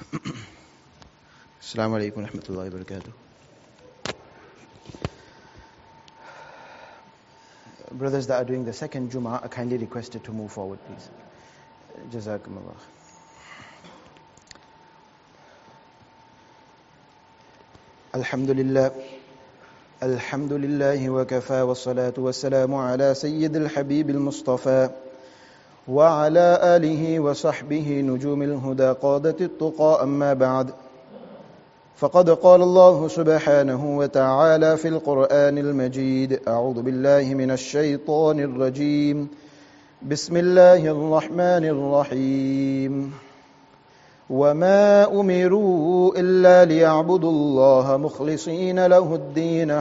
Assalamu alaikum wa rahmatullahi wa barakatuh. Brothers that are doing the second Jummah are kindly requested to move forward, please. Jazakumullah. Alhamdulillah. Alhamdulillahi wa kafa wa salatu wa salamu ala sayyidil habibil mustafa wa ala alihi wa sahbihi nujumil huda qadatit tuqa amma ba'd. فقد قال الله سبحانه وتعالى في القرآن المجيد أعوذ بالله من الشيطان الرجيم بسم الله الرحمن الرحيم وما أمروا إلا ليعبدوا الله مخلصين له الدين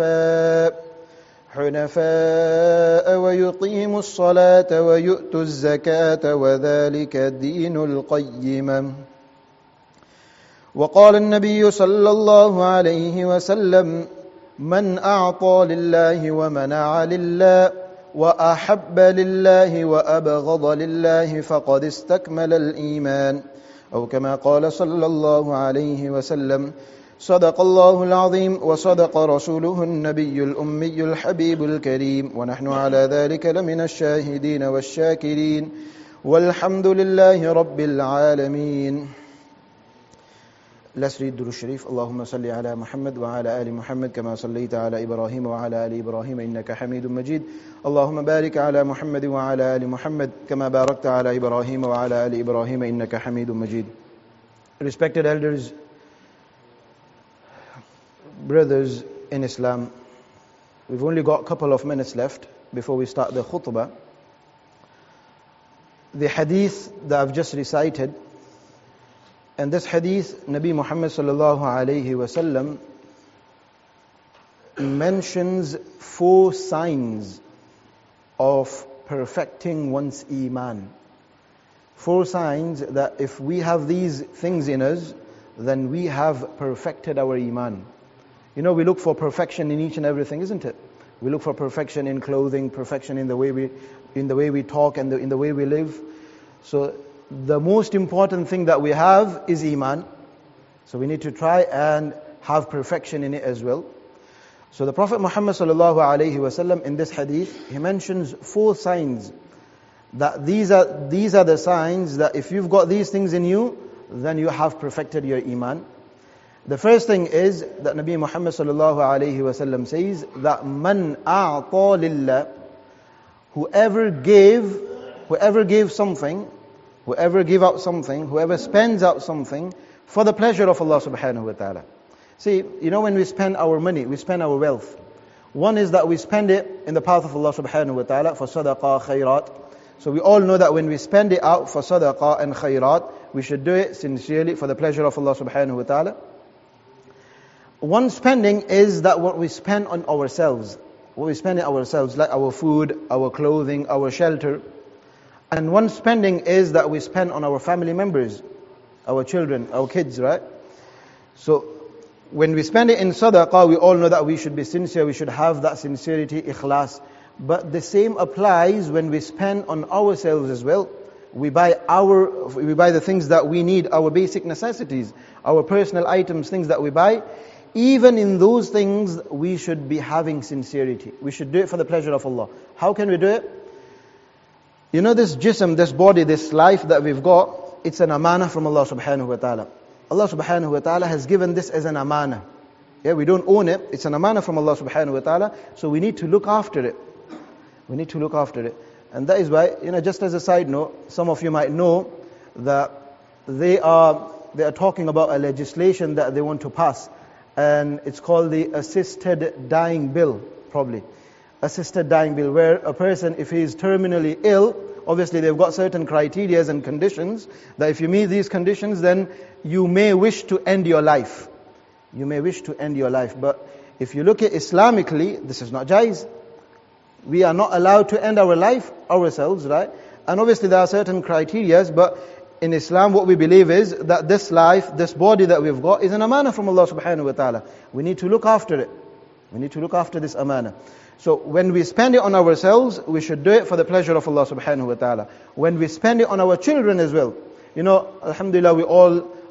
حنفاء ويقيموا الصلاة ويؤتوا الزكاة وذلك دين القيمة وقال النبي صلى الله عليه وسلم من أعطى لله ومنع لله وأحب لله وأبغض لله فقد استكمل الإيمان أو كما قال صلى الله عليه وسلم صدق الله العظيم وصدق رسوله النبي الأمي الحبيب الكريم ونحن على ذلك لمن الشاهدين والشاكرين والحمد لله رب العالمين. Let's read Durood Sharif. Allahumma salli ala Muhammad wa ala ali Muhammad kama sallaita ala Ibrahim wa ala ali Ibrahim innaka Hamidum Majid. Allahumma barik ala Muhammad wa ala ali Muhammad kama barakta ala Ibrahim wa ala ali Ibrahim innaka Hamidum Majid. Respected elders, brothers in Islam, we've only got a couple of minutes left before we start the khutbah. The hadith that I've just recited, and this hadith, Nabi Muhammad sallallahu alayhi wasallam mentions 4 signs of perfecting one's iman. 4 signs that if we have these things in us, then we have perfected our iman. You know, we look for perfection in each and everything, isn't it? We look for perfection in clothing, perfection in the way we talk and in the way we live. So the most important thing that we have is iman. So we need to try and have perfection in it as well. So the Prophet Muhammad sallallahu alaihi wasallam in this hadith, he mentions 4 signs that these are the signs that if you've got these things in you, then you have perfected your iman. The first thing is that Nabi Muhammad sallallahu alaihi wasallam says that man a'ta lillah, whoever gave something, whoever give out something, whoever spends out something for the pleasure of Allah subhanahu wa ta'ala. See, you know, when we spend our money, we spend our wealth. One is that we spend it in the path of Allah subhanahu wa ta'ala for sadaqah, khairat. So we all know that when we spend it out for sadaqah and khairat, we should do it sincerely for the pleasure of Allah subhanahu wa ta'ala. One spending is that what we spend on ourselves. What we spend on ourselves, like our food, our clothing, our shelter. And one spending is that we spend on our family members, our children, our kids, right? So when we spend it in sadaqah, we all know that we should be sincere, we should have that sincerity, ikhlas. But the same applies when we spend on ourselves as well. We buy the things that we need, our basic necessities, our personal items, things that we buy. Even in those things, we should be having sincerity. We should do it for the pleasure of Allah. How can we do it? You know, this jism, this body, this life that we've got, it's an amana from Allah subhanahu wa ta'ala. Allah subhanahu wa ta'ala has given this as an amana. Yeah, we don't own it. It's an amana from Allah subhanahu wa ta'ala. So we need to look after it. We need to look after it. And that is why, you know, just as a side note, some of you might know that they are talking about a legislation that they want to pass. And it's called the Assisted Dying Bill, probably. Assisted dying bill, where a person, if he is terminally ill, obviously they've got certain criteria and conditions, that if you meet these conditions, then you may wish to end your life. You may wish to end your life. But if you look at Islamically, this is not jaiz. We are not allowed to end our life ourselves, right? And obviously there are certain criteria, but in Islam what we believe is that this life, this body that we've got is an amana from Allah subhanahu wa ta'ala. We need to look after it. We need to look after this amana. So when we spend it on ourselves, we should do it for the pleasure of Allah subhanahu wa ta'ala. When we spend it on our children as well. You know, alhamdulillah, we all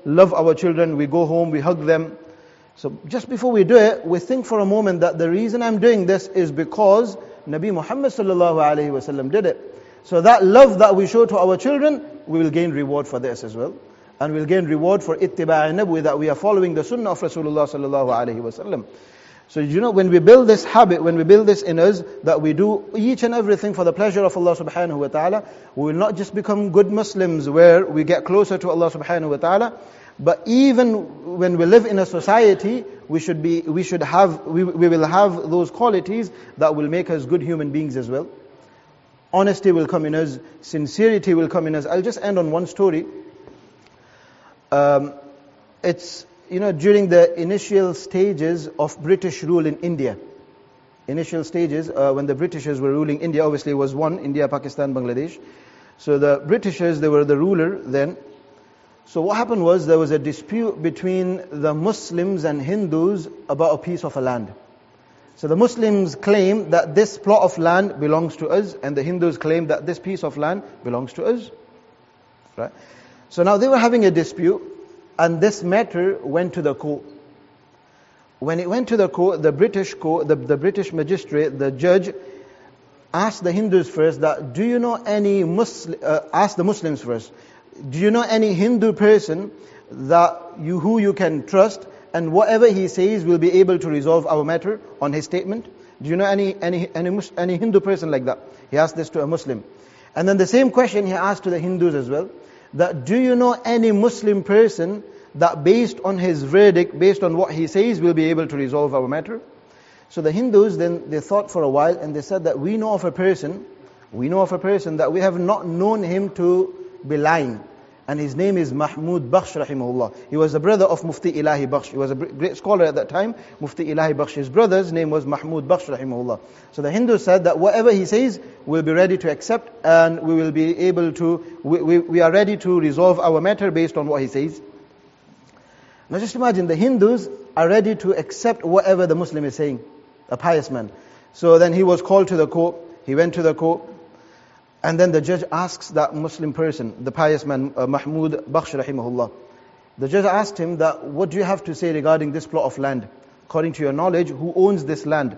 love our children, we go home, we hug them. So just before we do it, we think for a moment that the reason I'm doing this is because Nabi Muhammad sallallahu alaihi wasallam did it. So that love that we show to our children, we will gain reward for this as well. And we'll gain reward for ittiba' nabwi, that we are following the sunnah of Rasulullah sallallahu alaihi wasallam. So when we build this habit, when we build this in us, that we do each and everything for the pleasure of Allah subhanahu wa ta'ala, we will not just become good Muslims where we get closer to Allah subhanahu wa ta'ala, but even when we live in a society, we will have those qualities that will make us good human beings as well. Honesty will come in us, sincerity will come in us. I'll just end on one story. It's during the initial stages of British rule in India. Initial stages, when the Britishers were ruling India, obviously it was one, India, Pakistan, Bangladesh. So the Britishers, they were the ruler then. So what happened was, there was a dispute between the Muslims and Hindus about a piece of a land. So the Muslims claim that this plot of land belongs to us, and the Hindus claim that this piece of land belongs to us. Right? So now they were having a dispute, and this matter went to the court. When it went to the court, the British court, the British magistrate, the judge, asked the Hindus first that, do you know any asked the Muslims first, do you know any Hindu person who you can trust, and whatever he says will be able to resolve our matter on his statement? Do you know any Hindu person like that? He asked this to a Muslim. And then the same question he asked to the Hindus as well, that do you know any Muslim person that based on his verdict, based on what he says, will be able to resolve our matter? So the Hindus, then they thought for a while, and they said that we know of a person that we have not known him to be lying. And his name is Mahmud Bakhsh rahimahullah. He was the brother of Mufti Ilahi Bakhsh. He was a great scholar at that time, Mufti Ilahi Bakhsh. His brother's name was Mahmud Bakhsh rahimahullah. So the Hindus said that whatever he says, we'll be ready to accept, and we will be able to, we are ready to resolve our matter based on what he says. Now just imagine, the Hindus are ready to accept whatever the Muslim is saying, a pious man. So then he was called to the court, he went to the court, and then the judge asks that Muslim person, the pious man, Mahmud Bakhsh rahimahullah. The judge asked him that, what do you have to say regarding this plot of land? According to your knowledge, who owns this land?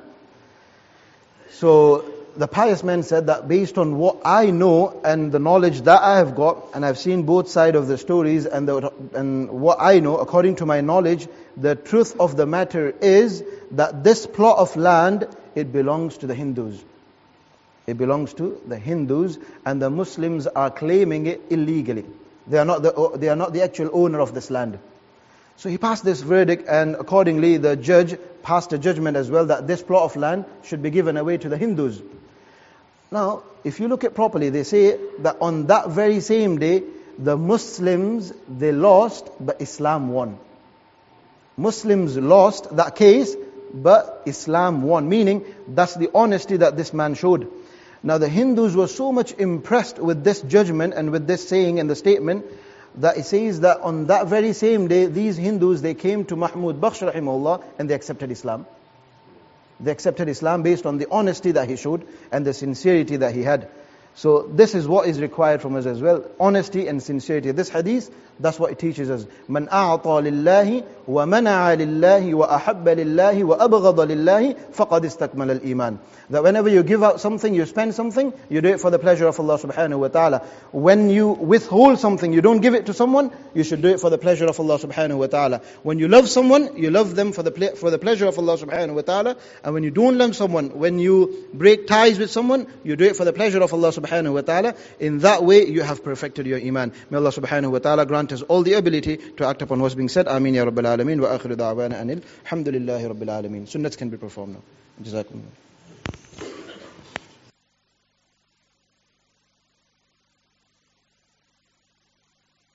So the pious man said that based on what I know and the knowledge that I have got, and I've seen both sides of the stories, and what I know, according to my knowledge, the truth of the matter is that this plot of land, it belongs to the Hindus. It belongs to the Hindus, and the Muslims are claiming it illegally. They are not the actual owner of this land. So he passed this verdict, and accordingly the judge passed a judgment as well that this plot of land should be given away to the Hindus. Now, if you look at properly, they say that on that very same day, the Muslims, they lost, but Islam won. Muslims lost that case, but Islam won. Meaning, that's the honesty that this man showed. Now the Hindus were so much impressed with this judgment and with this saying and the statement, that it says that on that very same day, these Hindus, they came to Mahmud Bakhsh rahimahullah, and they accepted Islam. They accepted Islam based on the honesty that he showed and the sincerity that he had. So this is what is required from us as well. Honesty and sincerity. This hadith, that's what it teaches us. Man a'ata lillahi wa mana'a lillahi wa ahabba lillahi wa abghada lillahi faqad istakmala al-iman. That whenever you give out something, you spend something, you do it for the pleasure of Allah subhanahu wa ta'ala. When you withhold something, you don't give it to someone, you should do it for the pleasure of Allah subhanahu wa ta'ala. When you love someone, you love them for the pleasure of Allah subhanahu wa ta'ala. And when you don't love someone, when you break ties with someone, you do it for the pleasure of Allah subhanahu wa ta'ala. In that way, you have perfected your iman. May Allah subhanahu wa ta'ala grant us all the ability to act upon what's being said. Ameen ya Rabbil Alameen. Wa akhiru da'wana anil. Alhamdulillahi Rabbil Alameen. Sunnats can be performed now. Jazakumullah.